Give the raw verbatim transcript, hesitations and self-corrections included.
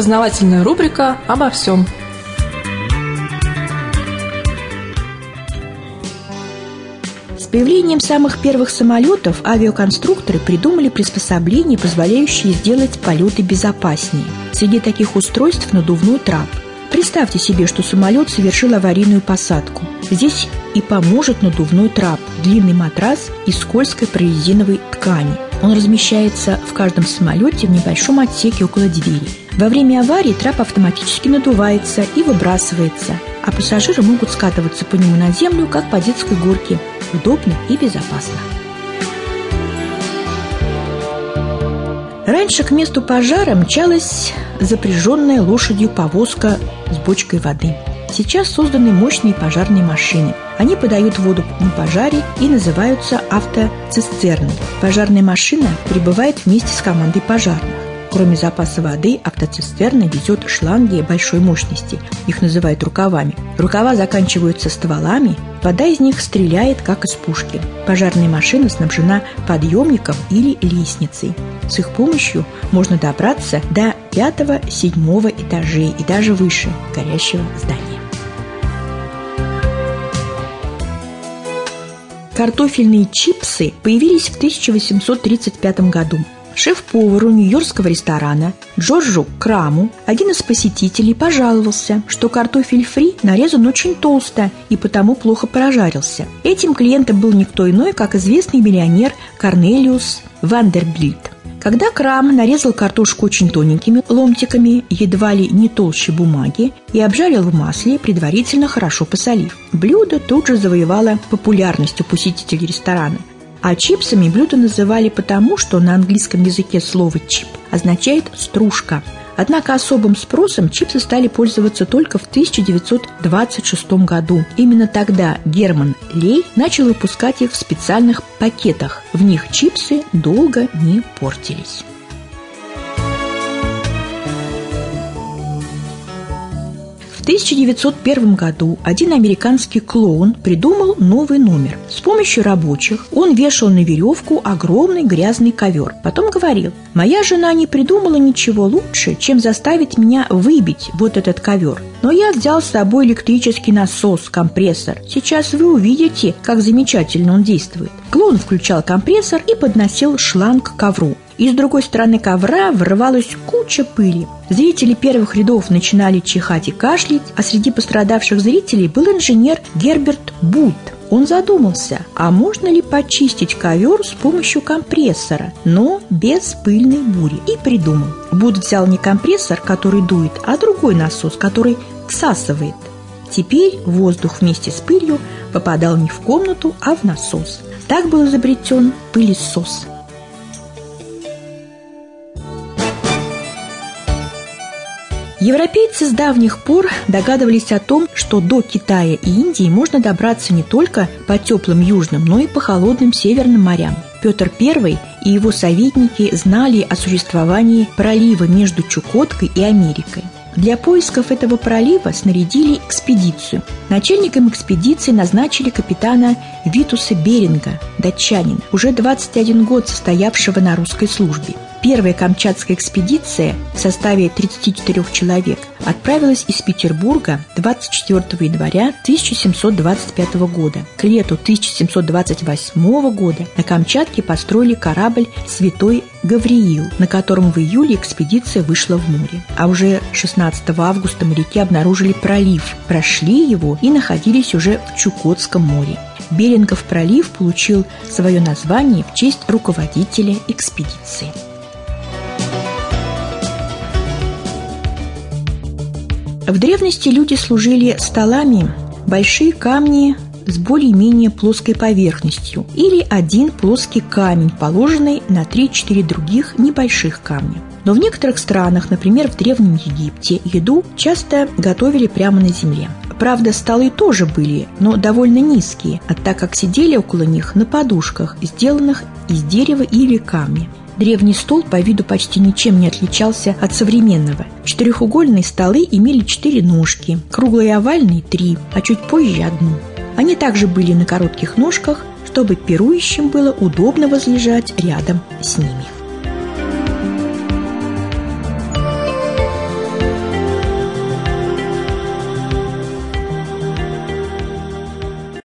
Познавательная рубрика обо всем. С появлением самых первых самолетов авиаконструкторы придумали приспособления, позволяющие сделать полеты безопаснее. Среди таких устройств надувной трап. Представьте себе, что самолет совершил аварийную посадку. Здесь и поможет надувной трап – длинный матрас из скользкой прорезиновой ткани. Он размещается в каждом самолете в небольшом отсеке около двери. Во время аварии трап автоматически надувается и выбрасывается, а пассажиры могут скатываться по нему на землю, как по детской горке. Удобно и безопасно. Раньше к месту пожара мчалась запряженная лошадью повозка с бочкой воды. Сейчас созданы мощные пожарные машины. Они подают воду на пожаре и называются автоцистерны. Пожарная машина прибывает вместе с командой пожарных. Кроме запаса воды, автоцистерна везет шланги большой мощности. Их называют рукавами. Рукава заканчиваются стволами, вода из них стреляет, как из пушки. Пожарная машина снабжена подъемником или лестницей. С их помощью можно добраться до пятого-седьмого этажей и даже выше горящего здания. Картофельные чипсы появились в тысяча восемьсот тридцать пятом году. Шеф-повару нью-йоркского ресторана Джорджу Краму один из посетителей пожаловался, что картофель фри нарезан очень толсто и потому плохо прожарился. Этим клиентом был никто иной, как известный миллионер Корнелиус Вандербильт. Когда Крам нарезал картошку очень тоненькими ломтиками, едва ли не толще бумаги, и обжарил в масле, предварительно хорошо посолив, блюдо тут же завоевало популярность у посетителей ресторана. А чипсами блюдо называли потому, что на английском языке слово «чип» означает «стружка». Однако особым спросом чипсы стали пользоваться только в тысяча девятьсот двадцать шестом году. Именно тогда Герман Лей начал выпускать их в специальных пакетах. В них чипсы долго не портились. В тысяча девятьсот первом году один американский клоун придумал новый номер. С помощью рабочих он вешал на веревку огромный грязный ковер. Потом говорил: «Моя жена не придумала ничего лучше, чем заставить меня выбить вот этот ковер. Но я взял с собой электрический насос, компрессор. Сейчас вы увидите, как замечательно он действует». Клоун включал компрессор и подносил шланг к ковру. И с другой стороны ковра вырывалась куча пыли. Зрители первых рядов начинали чихать и кашлять, а среди пострадавших зрителей был инженер Герберт Бут. Он задумался, а можно ли почистить ковер с помощью компрессора, но без пыльной бури, и придумал. Бут взял не компрессор, который дует, а другой насос, который всасывает. Теперь воздух вместе с пылью попадал не в комнату, а в насос. Так был изобретен пылесос. Европейцы с давних пор догадывались о том, что до Китая и Индии можно добраться не только по теплым южным, но и по холодным северным морям. Петр Первый и его советники знали о существовании пролива между Чукоткой и Америкой. Для поисков этого пролива снарядили экспедицию. Начальником экспедиции назначили капитана Витуса Беринга, датчанина, уже двадцать один год состоявшего на русской службе. Первая камчатская экспедиция в составе тридцати четырёх человек отправилась из Петербурга двадцать четвёртого января тысяча семьсот двадцать пятого года. К лету тысяча семьсот двадцать восьмого года на Камчатке построили корабль «Святой Гавриил», на котором в июле экспедиция вышла в море. А уже шестнадцатого августа моряки обнаружили пролив, прошли его и находились уже в Чукотском море. Берингов пролив получил свое название в честь руководителя экспедиции. В древности люди служили столами большие камни с более-менее плоской поверхностью или один плоский камень, положенный на три-четыре других небольших камня. Но в некоторых странах, например, в Древнем Египте, еду часто готовили прямо на земле. Правда, столы тоже были, но довольно низкие, а так как сидели около них на подушках, сделанных из дерева или камня. Древний стол по виду почти ничем не отличался от современного. Четырехугольные столы имели четыре ножки, круглые и овальные – три, а чуть позже – одну. Они также были на коротких ножках, чтобы пирующим было удобно возлежать рядом с ними.